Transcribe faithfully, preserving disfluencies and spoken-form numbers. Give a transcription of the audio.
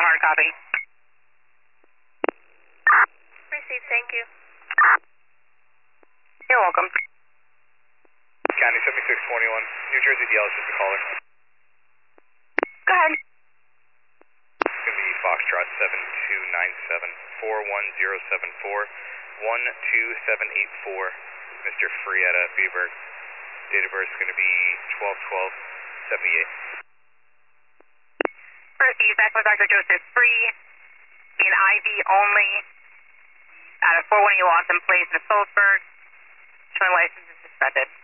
hard copy. Received, thank you. You're welcome. County seventy-six twenty-one, New Jersey D L is just a caller. Go ahead. It's going to be Foxtrot seven two nine seven, four one zero seven four, one two seven eight four, Mister Frietta Beberg. Date of birth is going to be twelve twelve seventy-eight. Proceed back with Doctor Joseph Free, being I D only, out of four one eight Lawson Place in Phillipsburg, showing license is suspended.